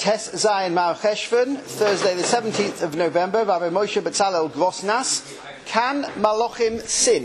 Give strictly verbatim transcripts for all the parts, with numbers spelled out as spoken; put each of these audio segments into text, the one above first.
Tes Zayin Mar Cheshvan, Thursday the seventeenth of November, Rabbi Moshe Betzalel Grosnas. Can Malachim sin?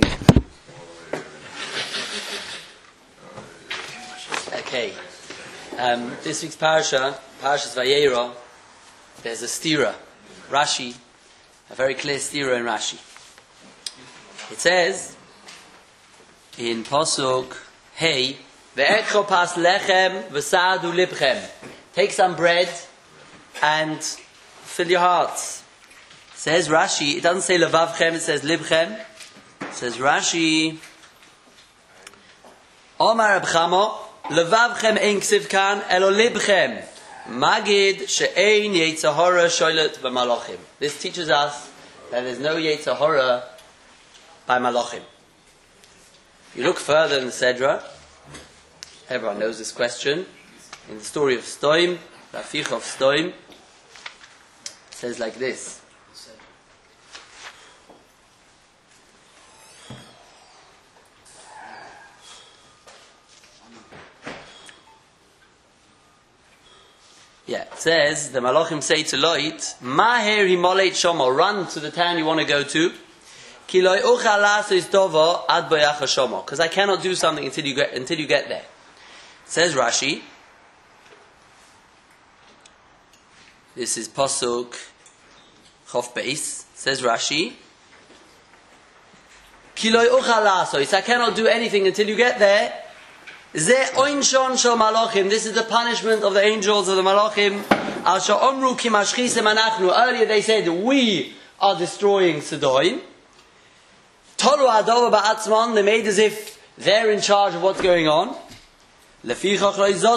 Okay. Um, this week's parasha, Parashas Vayera, there's a stira. Rashi, a very clear stira in Rashi. It says in Pasuk, Hey, ve'echo pas lechem v'sa'adu libchem. Take some bread and fill your hearts. Says Rashi, it doesn't say levavchem, it says libchem. It says Rashi, Omar Reb Chama, levavchem ein ksiv kan, elo libchem. Magid she'ein yetzer hara shoylet b'malachim. This teaches us that there's no yetzer hara by malachim. If you look further in the Sedra, everyone knows this question. In the story of Stoim, the Afich of Stoim, it says like this. Yeah, it says, the Malachim say to Lot, Maher himolet shomo, run to the town you want to go to, ki lo ucha lasos dova ad boyacha shomo, because I cannot do something until you get until you get there. It says Rashi, this is Pasuk Chof Beis, says Rashi, ki lo ucha lasos, I cannot do anything until you get there. This is the punishment of the angels of the Malachim. Earlier they said we are destroying Sodom. They made as if they're in charge of what's going on. Therefore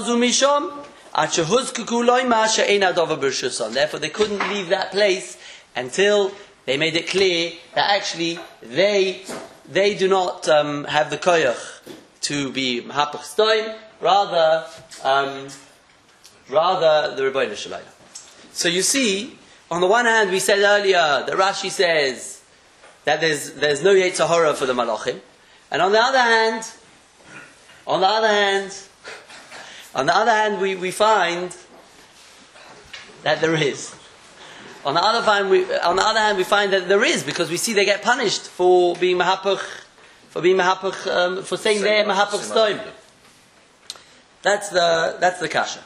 they couldn't leave that place until they made it clear that actually they they do not um, have the koyach to be Mahapach Stoim, rather, um, rather the Rebbeinu Shalom. So you see, on the one hand, we said earlier that Rashi says that there's there's no Yetzer Hara for the Malachim, and on the other hand, on the other hand, on the other hand, we, we find that there is. On the other hand, we on the other hand we find that there is, because we see they get punished for being Mahapach. For being mahapach, um, for saying they're mahapach stoim. That's the that's the kasha.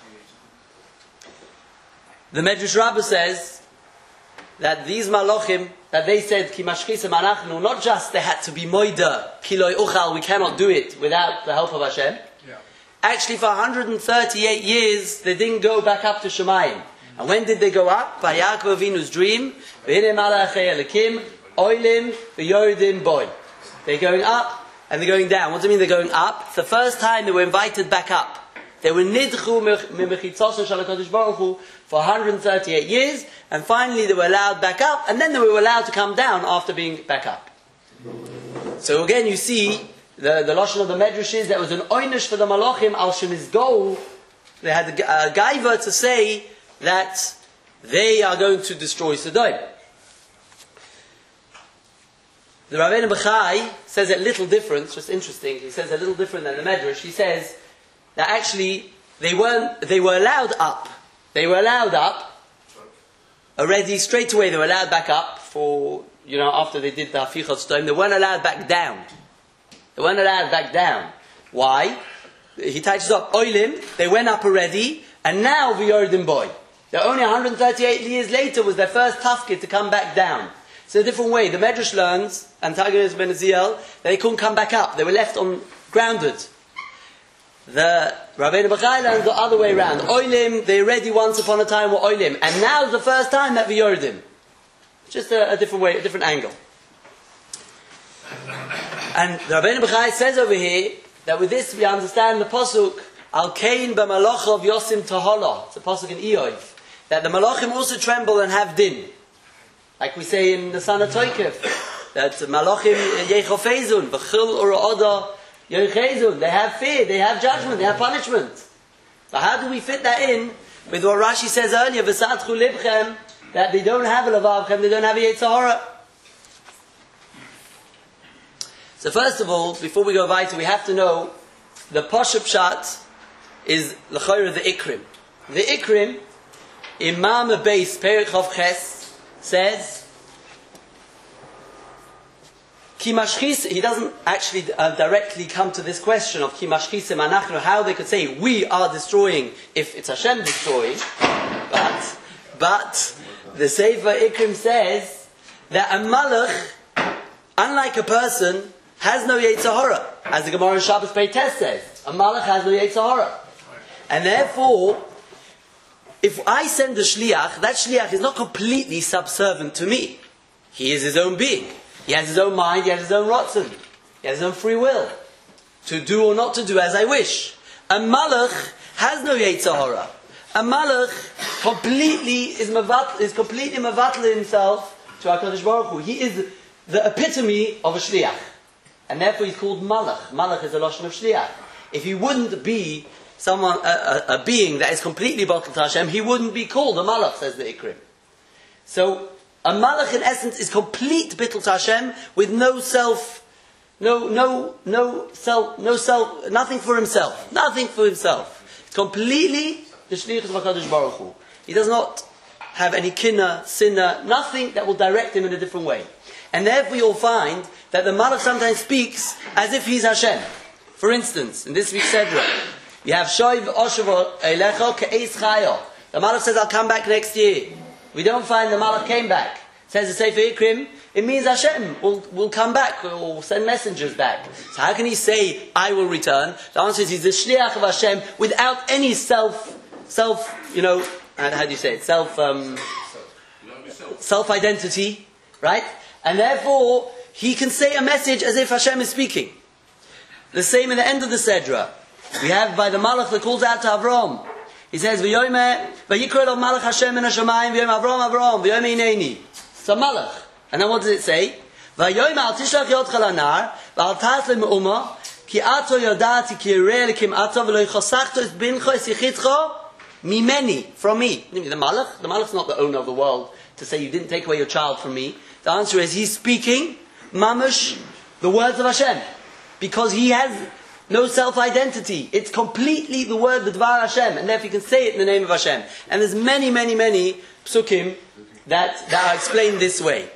The Medrash Rabbah says that these malachim that they said ki mashchisa manachnu, not just they had to be moida kiloi uchal, we cannot do it without the help of Hashem. Yeah. Actually, for one hundred thirty-eight years they didn't go back up to Shemayim. Mm-hmm. And when did they go up? By Yaakov Avinu's dream, v'hinei malachei elikim oilim v'yordin boy. They're going up and they're going down. What do you mean they're going up? It's the first time they were invited back up. They were nidchu mimechitzos shel HaKadosh Baruch Hu for one hundred thirty-eight years, and finally they were allowed back up, and then they were allowed to come down after being back up. So again, you see the the lashon of the Medrash is that was an oynish for the malachim al shemizgo. They had a, a gaiva to say that they are going to destroy Sodom. The Rabbeinu Bechai says a little different, just interesting, he says a little different than the Medrash. He says that actually they weren't, they were allowed up. They were allowed up already straight away. They were allowed back up for, you know, after they did the Hafichot Sodom. They weren't allowed back down. They weren't allowed back down. Why? He touches up Oilim, they went up already, and now V'yordim boy. They're only one hundred thirty-eight years later was their first tafkid to come back down. It's a different way. The Medrash learns, and Tagenes Ben Aziel, that they couldn't come back up. They were left on grounded. The Rabbeinu Bechai learns the other way around. Oilim, they already once upon a time were Oilim, and now is the first time that we Yordim. Just a, a different way, a different angle. And the Rabbeinu Bechai says over here that with this we understand the pasuk Al Kain b'Malachov Yosim Tahola. It's a pasuk in Eoiv that the Malachim also tremble and have din. Like we say in the Sana Toikev, that Malachim Yechofezun, B'chil Ura'oda Yechezun, they have fear, they have judgment, they have punishment. But how do we fit that in with what Rashi says earlier, V'satchu libchem, that they don't have a Levavchem, they don't have a Yetzer Hara? So first of all, before we go weiter, we have to know the Pashup Pshat is l'chayra the Ikrim. The Ikrim Imam Beis Perek Chav Ches says, Ki mashchis, he doesn't actually uh, directly come to this question of Ki mashchisim anachnu, how they could say we are destroying if it's Hashem destroying, but but the Sefer Ikrim says that a malach, unlike a person, has no Yetzer Hara, as the Gemara in Shabbos Pei Tes says. A malach has no Yetzer Hara, and therefore, if I send a shliach, that shliach is not completely subservient to me. He is his own being. He has his own mind, he has his own rotzen. He has his own free will. To do or not to do as I wish. A malach has no Yetzer Hara. A malach completely is, mavat, is completely mavatl himself to HaKadosh Baruch Hu. He is the epitome of a shliach. And therefore he's called malach. Malach is a lashon of shliach. If he wouldn't be someone, a, a, a being that is completely bottled to Hashem, he wouldn't be called a malach, says the Ikrim. So, a malach in essence is complete bittul to Hashem with no self, no, no, no self, no self, nothing for himself, nothing for himself. It's completely the shlichus of HaKadosh Baruch Hu. He does not have any kinna, sinna, nothing that will direct him in a different way. And therefore you'll find that the malach sometimes speaks as if he's Hashem. For instance, in this week's Sedra, you have Shoiv Oshav Eilecho Ke'ez Chayo. The malach says, I'll come back next year. We don't find the malach came back. Says the Sefer Ikrim, it means Hashem will, will come back, or send messengers back. So how can he say, I will return? The answer is he's the shliach of Hashem without any self, self, you know, how do you say it? Self, um, self-identity, right? And therefore, he can say a message as if Hashem is speaking. The same in the end of the Sedra. We have by the malach that calls out to Avram. He says, "V'yomer v'yikra lo malach Hashem min hashamayim v'yom Avram Avram v'yomer hineni." It's a malach. And then what does it say? "V'yomer al tishlach yodcha lanar v'al tas le'me'uma ki ato yodati ki yireh lekim ato v'lo yichosachto es bincho es yichitcho mimeni," from me. The malach, the malach's not the owner of the world to say you didn't take away your child from me. The answer is he's speaking mamash the words of Hashem because he has no self-identity. It's completely the word, the Dvar Hashem, and therefore you can say it in the name of Hashem. And there's many, many, many psukim that, that are explained this way.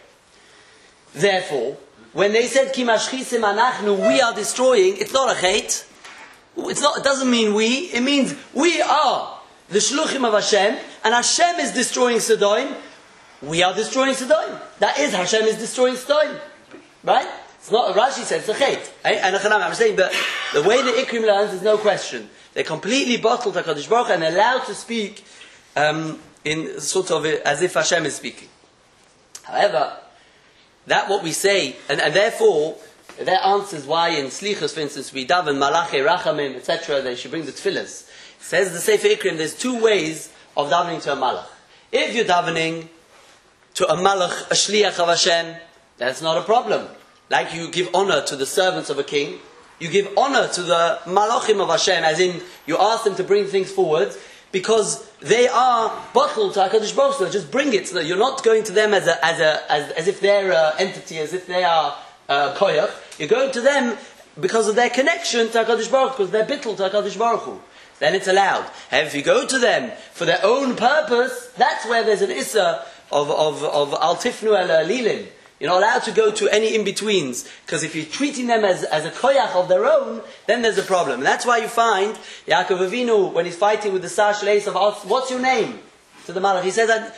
Therefore, when they said Ki mashchisim anachnu, we are destroying, it's not a chait. It's not, it doesn't mean we, it means we are the shluchim of Hashem, and Hashem is destroying Sodom. We are destroying Sodom. That is, Hashem is destroying Sodom. Right? It's not, Rashi says, it's a chait. And I'm saying, but the way the Ikrim learns, there's no question. They're completely bottled to HaKadosh Baruch Hu and they're allowed to speak um, in sort of as if Hashem is speaking. However, that what we say, and, and therefore, that answers why in Slichus, for instance, we daven, Malachi, Rachamim, et cetera, they should bring the tefillahs. Says the Sefer Ikrim, there's two ways of davening to a malach. If you're davening to a malach, a shliach of Hashem, that's not a problem. Like you give honor to the servants of a king, you give honor to the malachim of Hashem, as in you ask them to bring things forward, because they are bottled to HaKadosh Baruch Hu. Just bring it. So you're not going to them as a, as a, as, as if they're an entity, as if they are uh, koyach. You're going to them because of their connection to HaKadosh Baruch Hu, because they're bittul to HaKadosh Baruch Hu. Then it's allowed. And if you go to them for their own purpose, that's where there's an issa of of of al tifnu el lilin. You're not allowed to go to any in-betweens, because if you're treating them as, as a koyach of their own, then there's a problem. And that's why you find Yaakov Avinu, when he's fighting with the Sar Shleis of asks, what's your name? To the Malach. He says that,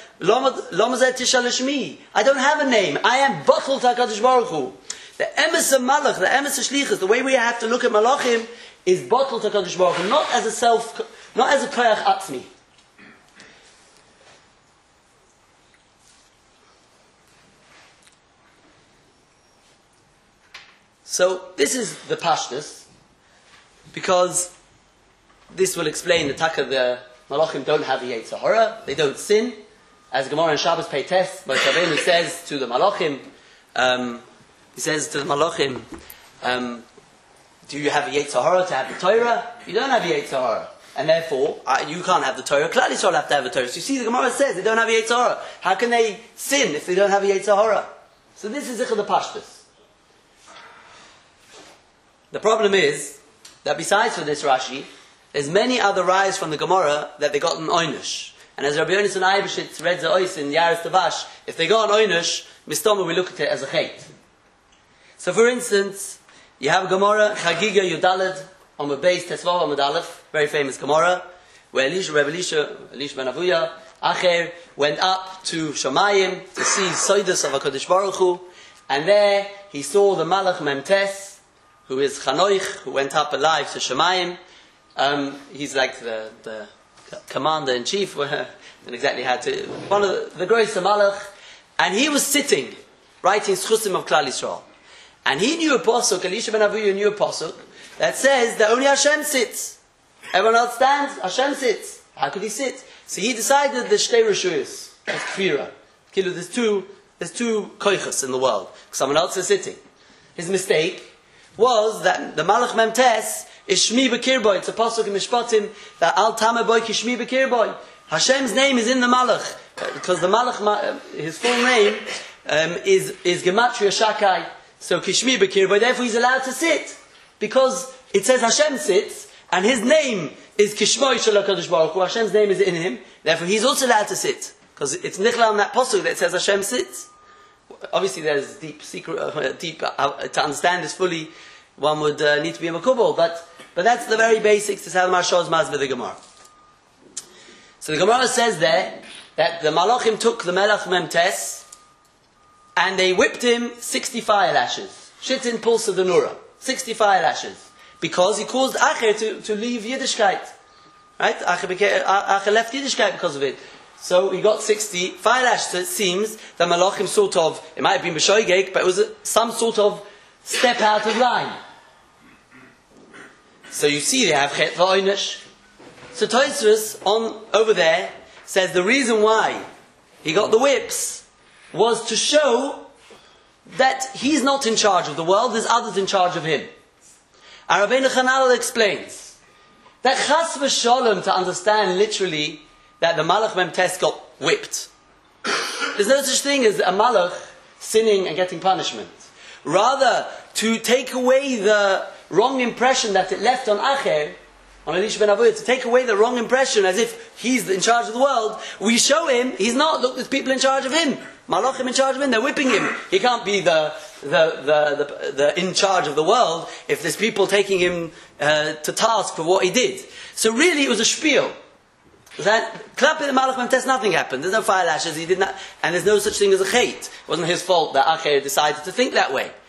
I don't have a name. I am bottled to HaKadosh Baruch Hu. The emes of Malach, the emes of Shlichus, the way we have to look at Malachim, is bottled to HaKadosh Baruch Hu, not as a self, not as a koyach atzmi. So, this is the pashtus, because this will explain the taka, the malachim don't have a Yetzer Hara, they don't sin. As Gemara in Shabbos Pei Tes, Moshe Rabbeinu says to the malachim, um, he says to the malachim, um, do you have a Yetzer Hara to have the Torah? You don't have a Yetzer Hara. And therefore, uh, you can't have the Torah. Klal Yisrael have to have a Torah. So you see, the Gemara says they don't have a Yetzer Hara. How can they sin if they don't have a Yetzer Hara? So this is Zichar the pashtus. The problem is that besides for this Rashi, there's many other rayas from the Gemara that they got an oynish. And as Rabbi Yonasan Eibeshitz read the ois in Yaris Tavash, if they go on Oynush, Mistoma, we look at it as a chait. So for instance, you have a Gemara, Chagiga Yudalad, on the base, Tesvav Amud Aleph, very famous Gemara, where Elisha, Rabbi Elisha, Elisha ben Avuya, Acher, went up to Shamayim to see Soidus of HaKadosh Baruch Hu, and there he saw the Malach Memtes, who is Chanoich, who went up alive to Shamayim. Um, he's like the, the commander-in-chief, not exactly how to, one of the, the greatest Malach, and he was sitting, writing Schusim of Klal Yisrael. And he knew a pasuk, Elisha ben Avuya knew a pasuk, that says that only Hashem sits. Everyone else stands, Hashem sits. How could he sit? So he decided there's shtei reshuyos, there's kfira. There's two, there's two koichas in the world. Someone else is sitting. His mistake was that the Malach Memtes is Shmi Bekirboy. It's a pasuk in Mishpatim that Al Tameh Boy Ki Shmi Bekirboy. Hashem's name is in the Malach because the Malach, his full name um, is is Gematria Shakai. So Kishmi Bekirboy. Therefore, he's allowed to sit because it says Hashem sits. And his name is Kishmoy Shel HaKadosh Baruch Hu. Hashem's name is in him. Therefore, he's also allowed to sit. Because it's Nichla on that pasuk that says Hashem sits. Obviously, there's deep secret, uh, deep, uh, to understand this fully, one would uh, need to be a Makubal. But, but that's the very basics. This is how the Maharsha is Mazveh the Gemara. So the Gemara says there, that the Malachim took the Melach Memtes, and they whipped him sixty fire lashes. Shittin Pulsa the Nura. sixty fire lashes. Because he caused Acher to, to leave Yiddishkeit. Right? Acher, became, Acher left Yiddishkeit because of it. So he got sixty fire lashes. So it seems that Malachim sort of, it might have been B'shoigeg, but it was a, some sort of step out of line. So you see they have Chet V'Oynish. So Tosfos on over there says the reason why he got the whips was to show that he's not in charge of the world, there's others in charge of him. And Rabbeinu Chananel explains that Chas v'Sholem, to understand literally that the Malach Memtes got whipped. There's no such thing as a Malach sinning and getting punishment. Rather, to take away the wrong impression that it left on Acher, on Elisha ben Avuya, to take away the wrong impression as if he's in charge of the world, we show him he's not. Look, there's people in charge of him. Malachim in charge of him, they're whipping him. He can't be the the the, the, the in charge of the world if there's people taking him uh, to task for what he did. So really it was a spiel. That Klappe the Malach Memtes, nothing happened. There's no fire lashes, he did not, and there's no such thing as a chait. It wasn't his fault that Acher decided to think that way.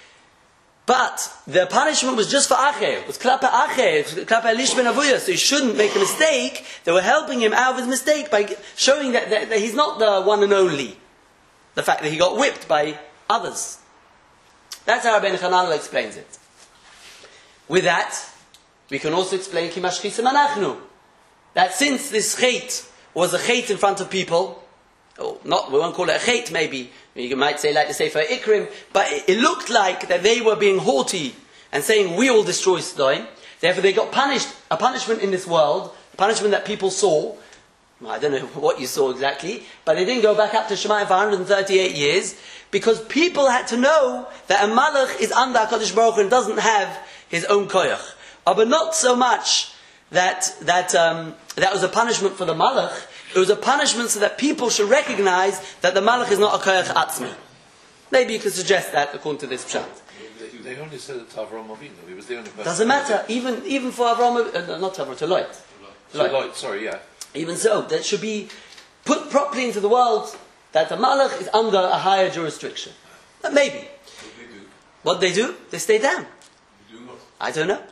But the punishment was just for Acher. It was Klappe Acher, Klappe Elisha ben Avuya, so he shouldn't make a mistake. They were helping him out of his mistake by showing that, that, that he's not the one and only. The fact that he got whipped by others. That's how Rabbeinu Chananel explains it. With that, we can also explain Ki Mashchisem Anachnu. That since this chait was a chait in front of people, or not, we won't call it a chait maybe, you might say like the Sefer Ikrim, but it, it looked like that they were being haughty and saying we will destroy Sodom. Therefore they got punished, a punishment in this world, a punishment that people saw. I don't know what you saw exactly, but they didn't go back up to Shemayim for one hundred thirty-eight years, because people had to know that a Malach is under HaKadosh Baruch Hu and doesn't have his own koyach. But not so much that that um, that was a punishment for the Malach, it was a punishment so that people should recognize that the Malach is not a koyach atzmi. Maybe you could suggest that according to this pshat. They only said it to Avraham Avinu. He was the only person. Doesn't matter. Even even for Avraham, uh, not Avraham, to Lot. To Lot, sorry, yeah. Even so, that should be put properly into the world that the Malach is under a higher jurisdiction. But maybe. What they do? What they do? They stay down. They do not. I don't know.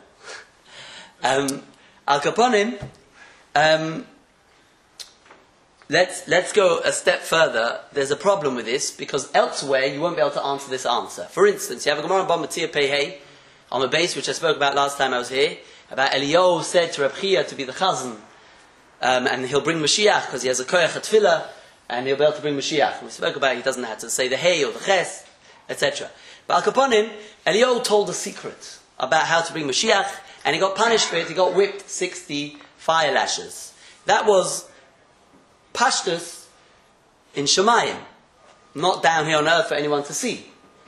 um, Al Kaponim, um, let's, let's go a step further. There's a problem with this, because elsewhere you won't be able to answer this answer. For instance, you have a Gemara in Bava Metzia Pehei, on the base, which I spoke about last time I was here, about Eliyahu said to Reb Chia to be the chazan, Um, and he'll bring Mashiach because he has a koyach at tefillah, and he'll be able to bring Mashiach. We spoke about it, he doesn't have to say the hey or the ches, et cetera. But Al Kaponim, Eliyahu told a secret about how to bring Mashiach, and he got punished for it. He got whipped sixty fire lashes. That was pashtus in Shemayim, not down here on earth for anyone to see.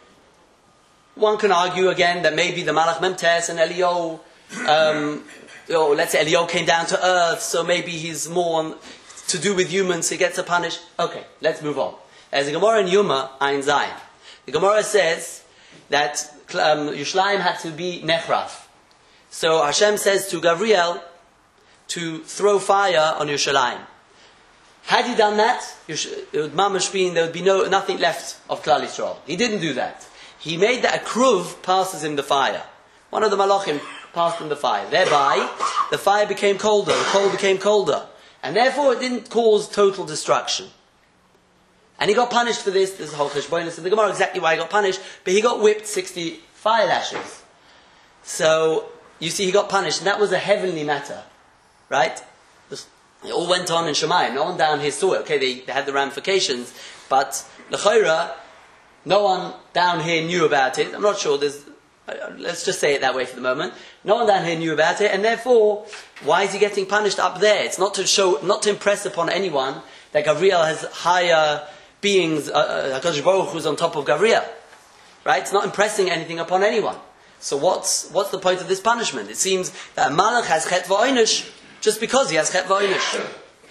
One can argue again that maybe the Malach Memtes and Eliyahu, um, or let's say Eliyahu came down to earth, so maybe he's more on, to do with humans, he gets a punish. Okay, let's move on. As the Gemara in Yuma, Ein Zayin, the Gemara says that um, Yerushalayim had to be nechraf. So Hashem says to Gabriel to throw fire on Yerushalayim. Had he done that, it would mamash mean there would be no nothing left of Klal Yisrael. He didn't do that. He made that a kruv passes him the fire. One of the malachim passed him the fire. Thereby, the fire became colder, the coal became colder. And therefore it didn't cause total destruction. And he got punished for this. There's a whole cheshbonis in the Gemara exactly why he got punished. But he got whipped sixty fire lashes. So, you see, he got punished. And that was a heavenly matter. Right? It all went on in Shemayim. No one down here saw it. Okay, they, they had the ramifications. But, l'chayra, no one down here knew about it. I'm not sure. There's, let's just say it that way for the moment. No one down here knew about it. And therefore, why is he getting punished up there? It's not to show, not to impress upon anyone that Gabriel has higher beings, uh, HaKadosh Baruch Hu is on top of Gabriel. Right? It's not impressing anything upon anyone. So what's what's the point of this punishment? It seems that a malach has chet v'oinish just because he has chet v'oinish.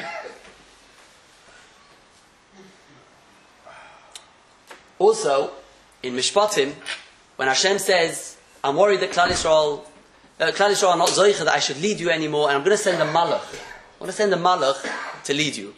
Also, in Mishpatim, when Hashem says, I'm worried that Klal Yisrael, uh, Klal Yisrael are not zoicha, that I should lead you anymore, and I'm going to send a malach. I'm going to send a malach to lead you.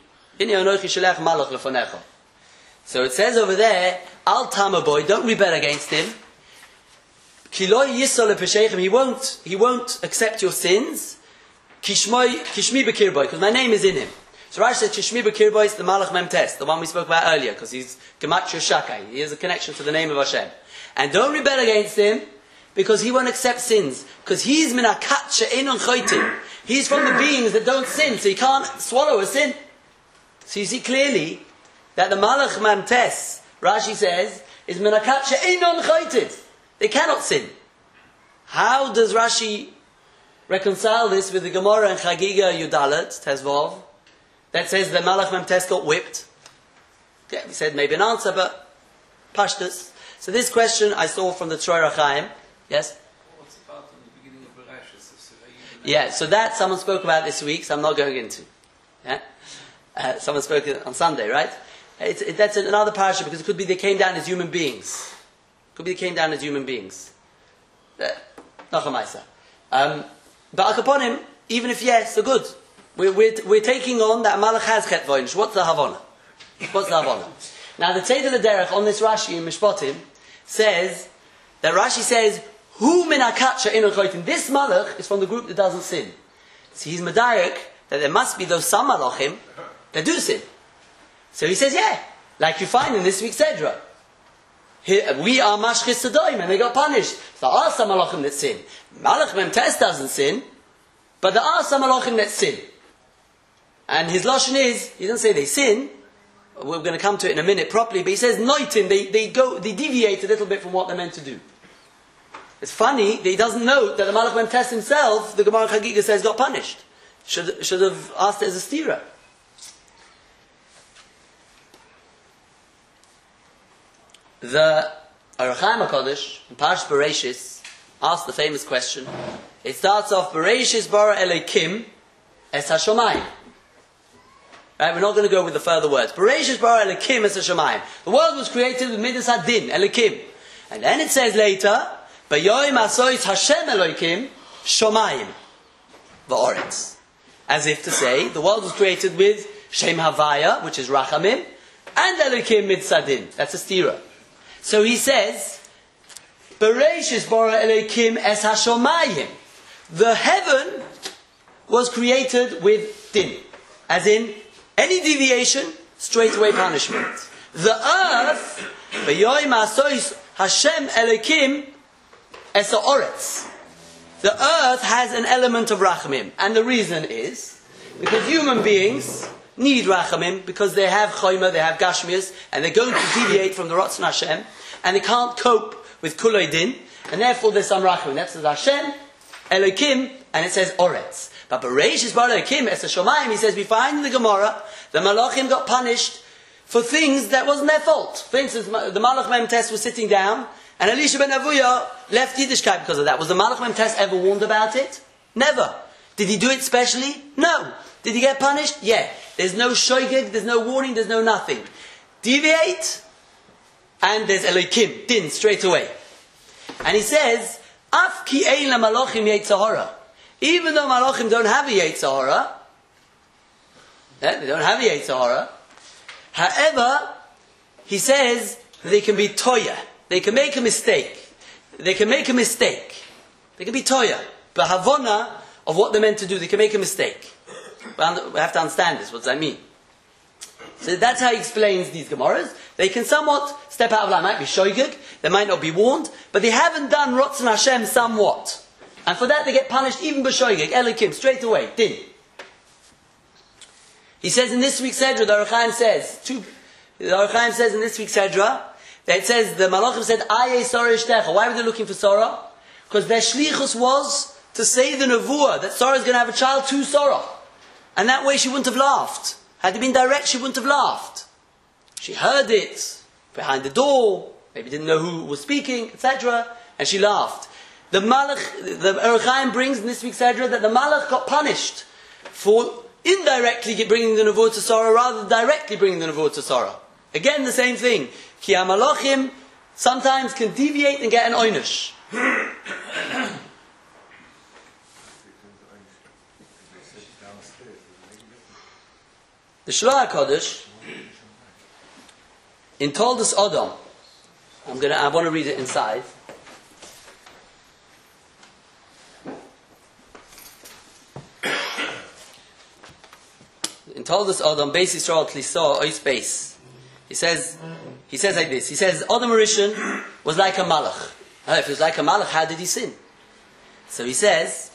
So it says over there, Al Tamaboy, don't rebel against him. He won't, he won't accept your sins. Kishmi Bekirboy, because my name is in him. So Rashi says Kishmi Bekirboy is the Malach Mem Test, the one we spoke about earlier, because he's Gematria Shakai. He has a connection to the name of Hashem. And don't rebel against him, because he won't accept sins. Because he's Minakat She'enon Choitim. He's from the beings that don't sin, so he can't swallow a sin. So you see clearly that the Malach Mem Test, Rashi says, is Minakat She'enon Choitim. They cannot sin. How does Rashi reconcile this with the Gemara and Chagiga Yudalet, Tezvov, that says the Malach Mem Tes got whipped? Yeah, we said maybe an answer, but Pashtus. So this question I saw from the Troy Rachaim. Yes? What's about in the beginning of Bereshis? Yeah, so that someone spoke about this week, so I'm not going into. Yeah? Uh, someone spoke on Sunday, right? It's, it, that's another parasha because it could be they came down as human beings. Could be they came down as human beings. Nachamaisa. Um, but Akaponim, even if yes, so good. We're, we're, we're taking on that Malach has Chet Voinish. What's the Havana? What's the Havana? Now the Tzeit of the Derech on this Rashi in Mishpatim says, that Rashi says, Hu min akatsha inu choitim. This Malach is from the group that doesn't sin. So he's Medarik, that there must be those some Malachim that do sin. So he says, yeah, like you find in this week's Sedra. We are mashchis sadoim, and they got punished. There are some malachim that sin. Malach Mem Tes doesn't sin, but there are some malachim that sin. And his lashon is, he doesn't say they sin. We're going to come to it in a minute properly, but he says noitin. They they go they deviate a little bit from what they're meant to do. It's funny that he doesn't note that the Malach Mem Tes himself, the Gemara Chagiga says, got punished. Should should have asked it as a stira. The Arachaim HaKadosh in Parsh Bereshis asked the famous question. It starts off Bereshis bara Elokim es hashomayim. Right, we're not going to go with the further words. Bereshis bara Elokim es hashomayim. The world was created with midas hadin Elokim, and then it says later Bayoim asois Hashem Elokim shomayim va'oretz, as if to say the world was created with Shem Havaya, which is Rachamim, and Elokim mitzadin. That's a stira. So he says, Bereshis bara Elokim es hashomayim. The heaven was created with din. As in, any deviation, straight away punishment. The earth, V'yoim asois Hashem Elokim es ha'oretz. The earth has an element of rachamim. And the reason is, because human beings need rachamim, because they have choyma, they have gashmias, and they're going to deviate from the Ratzon Hashem, and they can't cope with kulei din, and therefore there's some rachamim. That says Hashem, Elokim, and it says Oretz. But Bereshis bara Elokim es hashomayim, he says, we find in the Gemara, the Malachim got punished for things that wasn't their fault. For instance, the Malach Mem Tes was sitting down, and Elisha ben Avuya left Yiddishkeit because of that. Was the Malach Mem Tes ever warned about it? Never. Did he do it specially? No. Did he get punished? Yeah. There's no shoygig, there's no warning, there's no nothing. Deviate, and there's Elokim, din, straight away. And he says, Af ki ein la malachim Yetzer hara. Even though malachim don't have a Yetzer hara, eh, they don't have a Yetzer hara, however, he says they can be toya. They can make a mistake. They can make a mistake. They can be toya. But havona of what they're meant to do, they can make a mistake. We have to understand this. What does that mean? So that's how he explains these Gemaras. They can somewhat step out of line. Might be shoygig, they might not be warned, but they haven't done Rotzen Hashem somewhat. And for that they get punished even b'shoygig, Elokim, straight away, din. He says in this week's Sedra, the Orach Chaim says, two, the Orach Chaim says in this week's Sedra, that it says, the Malachim said, Aye Sorah Ishtecha. Why were they looking for Sorah? Because their shlichus was to say the Nevuah, that Sorah is going to have a child to Sorah. And that way she wouldn't have laughed. Had it been direct, she wouldn't have laughed. She heard it behind the door, maybe didn't know who was speaking, et cetera, and she laughed. The Malach, the Orach Chaim brings in this week's Sedra that the Malach got punished for indirectly bringing the Nevuah to Sorah rather than directly bringing the Nevuah to Sorah. Again, the same thing. Ki HaMalachim sometimes can deviate and get an oynish. The Shloah HaKodesh in Toldos Odom, I'm gonna I want to read it inside. In Toldos Odom, Beis Yisrael Tlisah Ois Beis. He says he says like this. He says Odom Rishon was like a malach. Oh, if he was like a malach, how did he sin? So he says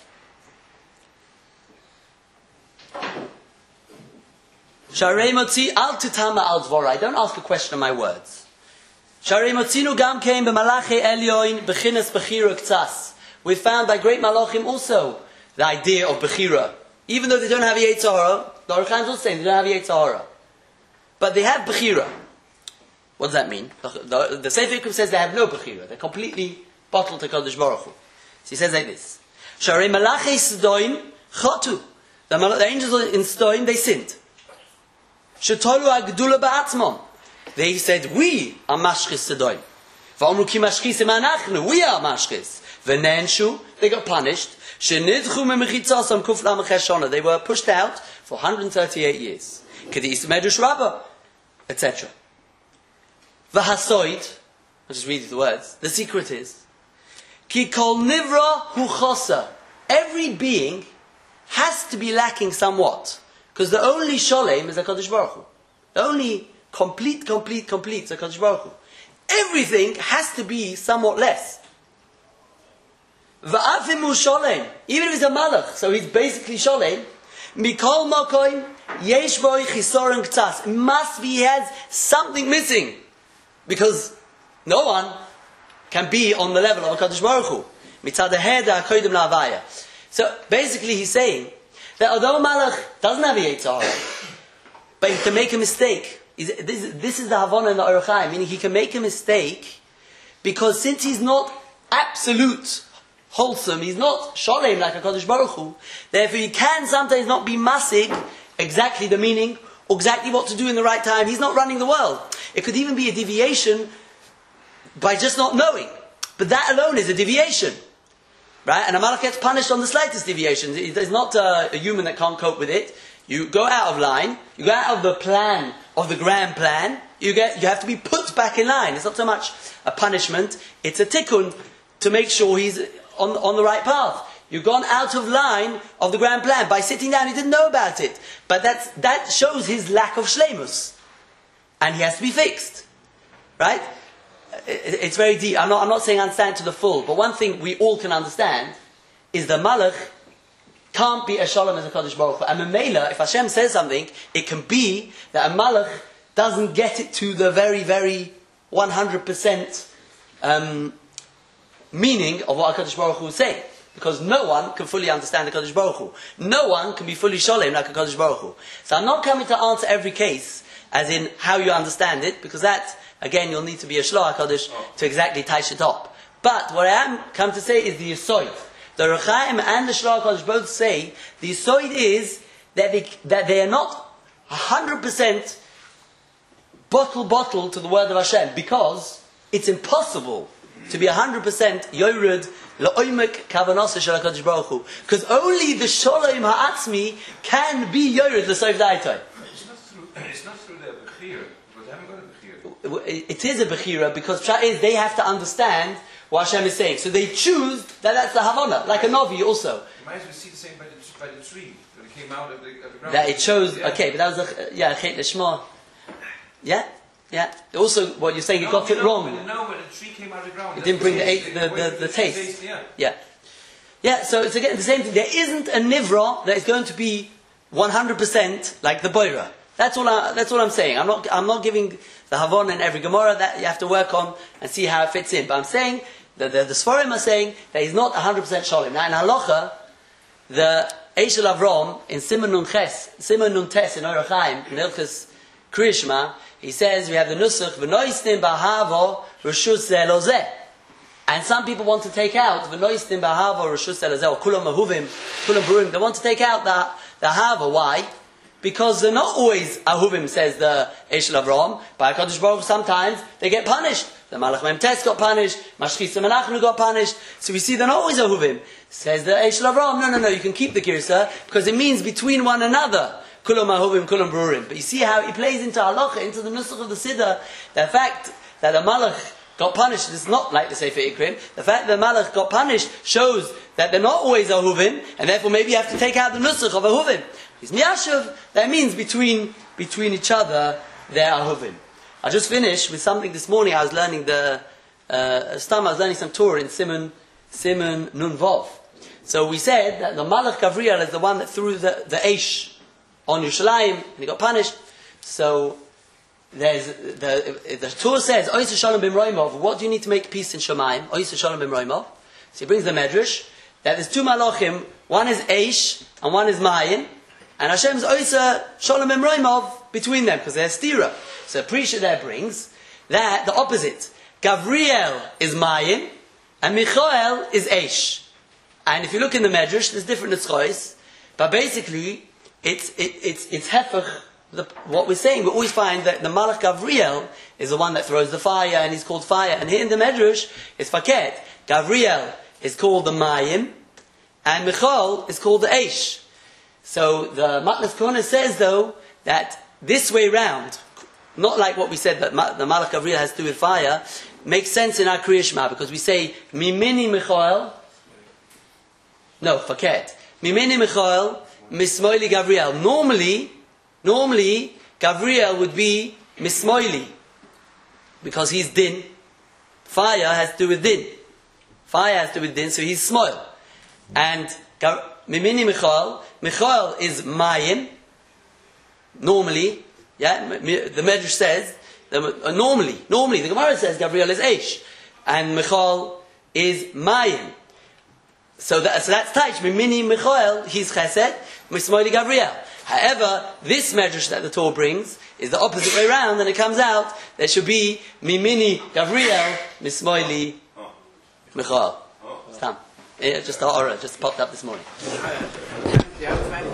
Sharei motzi al titama al dvorai. Don't ask a question on my words. Sharei motzinu gam kein b'malachi elyoin b'chinas b'chira k'tzas. We found by great malachim also the idea of b'chira. Even though they don't have a Yetzer hara, the Orach Chaim is also saying they don't have a Yetzer hara. But they have b'chira. What does that mean? The, the, the Sefer Yekum says they have no b'chira. They're completely bottled to Kodesh Baruch Hu. So he says like this. Sharei malachi Sdoim chotu. The, the angels in Sdoim, they sinned. Shetolu agdula ba'atzmon. They said, we are mashchis Sdoim. V'omru ki mashchisim anachnu. We are mashchis. V'nenshu. They got punished. Shenidchu me'mechitzasam kuf lamecheshona. They were pushed out for one hundred thirty-eight years. Kedis medrash rabbah, et cetera. V'hasoid. I'll just read you the words. The secret is, ki kol nivra hu chosa. Every being has to be lacking somewhat. Because the only sholem is HaKadosh Baruch Hu. The only complete, complete, complete is HaKadosh Baruch Hu. Everything has to be somewhat less. Va'afimu sholem. Even if he's a malach, so he's basically sholem. Mikol makoim yesh boi chisorim k'tzas. It must be he has something missing. Because no one can be on the level of HaKadosh Baruch Hu. Mitzad ha'heder ha'kodim la'avaya. So basically he's saying that although a malach doesn't have a Yetzer hara, but he can make a mistake. This, this is the Havana in the Orach Chaim, meaning he can make a mistake because since he's not absolute wholesome, he's not sholem like a Kodesh Baruch Hu, therefore he can sometimes not be masig exactly the meaning or exactly what to do in the right time. He's not running the world. It could even be a deviation by just not knowing. But that alone is a deviation. Right? And a malach gets punished on the slightest deviation. There's not a, a human that can't cope with it. You go out of line, you go out of the plan, of the grand plan, you get you have to be put back in line. It's not so much a punishment, it's a tikkun to make sure he's on, on the right path. You've gone out of line of the grand plan. By sitting down, he didn't know about it. But that's, that shows his lack of shleimus. And he has to be fixed. Right? It's very deep. I'm not, I'm not saying understand to the full, but one thing we all can understand is the malach can't be as shalom as a Kodesh Baruch Hu. And Memela, if Hashem says something, it can be that a malach doesn't get it to the very, very one hundred percent um, meaning of what a Kodesh Baruch Hu is saying. Because no one can fully understand the Kodesh Baruch Hu. No one can be fully shalom like a Kodesh Baruch Hu. So I'm not coming to answer every case as in how you understand it, because that, again, you'll need to be a Shloah HaKodesh to exactly taish it up. But what I am come to say is the Yisoid. The Orach Chaim and the Shloah HaKodesh both say the Yisoid is that they, that they are not one hundred percent bottle bottle to the word of Hashem, because it's impossible to be one hundred percent yored la'omek kavanos shel HaKadosh Baruch Hu, because only the shalom ha'atzmi can be yored l'soif da'itoi. It's not through. It's not through their bechira, because they haven't got a bechira. It is a bechira, because pshat is they have to understand what Hashem is saying, so they choose that that's the havana, like a novi also. You might as well see the same by the, by the tree that it came out of the, of the ground. That it shows, yeah. okay, but that was a yeah, chet lishma. Yeah, yeah. Also, what you're saying, you No, got you it know, wrong. When, no, when the tree came out of the ground, It didn't bring the, taste, the, the, the, the taste. taste. Yeah. Yeah. Yeah, so it's again the same thing. There isn't a nivra that is going to be one hundred percent like the boira. That's all. I, that's all I'm saying. I'm not. I'm not giving the havon in every gemara that you have to work on and see how it fits in. But I'm saying that the, the Sforim are saying that he's not one hundred percent shalom. Now in halacha, the Eishel Avram in Simon Nun Ches, Simon Nun Tes in Orach Chaim in Ilchus Kriyishma, he says we have the nusach v'noistim b'havo reshus zelozeh. And some people want to take out v'noistim b'havo reshus zelozeh or kulam ahuvim, kulam burim. They want to take out the the hava. Why? Because they're not always ahuvim, says the Eishel Avram. By HaKadosh Baruch Hu, sometimes they get punished. The Malach Mem Tes got punished. Mashchisa Menachnu got punished. So we see they're not always ahuvim. Says the Eishel Avram, no, no, no, you can keep the girsa because it means between one another. Kulam ahuvim, kulam brurim. But you see how it plays into halacha, into the nusach of the siddur. The fact that the Malach got punished is not like the Sefer Ikrim. The fact that the Malach got punished shows that they're not always ahuvim, and therefore maybe you have to take out the nusach of ahuvim. It's miyashav, that means between between each other, they're ahuvim. I just finished with something this morning. I was learning the uh, Stam, I was learning some Torah in Simon Simon Nun Vov. So we said that the Malach Gavriel is the one that threw the, the Eish on Yerushalayim, and he got punished. So there's the the Torah says, Oysa Shalom B'Mroimov, what do you need to make peace in Shemayim? Oysa Shalom B'Mroimov. So he brings the Medrash, that there's two Malachim, one is Eish, and one is Mayin, and Hashem's Oysa Shalom B'Mroimov between them, because they're stira. So Prisha there brings that the opposite. Gavriel is Mayin, and Michael is Eish. And if you look in the Medrash, there's different Nitzchois, but basically, it's it, it's it's hefech. The, what we're saying, we always find that the Malach Gavriel is the one that throws the fire, and he's called fire. And here in the Medrash, it's Faket. Gavriel is called the Mayim, and Michal is called the Eish. So the Matnas Kona says, though, that this way round, not like what we said that Ma, the Malach Gavriel has to do with fire, makes sense in our Kriya Shema, because we say, Mimini Michal, no, Faket. Mimini Michal, Mismoili Gavriel. Normally, normally, Gavriel would be Mismoili, because he's din. Fire has to do with din. Fire has to do with din, so he's smoil. And Mimini Michal, Michal is Mayim. Normally, yeah, the Medrash says, uh, normally, normally, the Gemara says Gavriel is Eish, and Michal is Mayim. So, that, so that's Taich. Mimini Michael, he's Chesed, Mismoili Gavriel. However, this Medrash that the Torah brings is the opposite way around, and it comes out there should be Mimini Gavriel, Mismoili Michael. Stam. Yeah, just the Aura, just popped up this morning.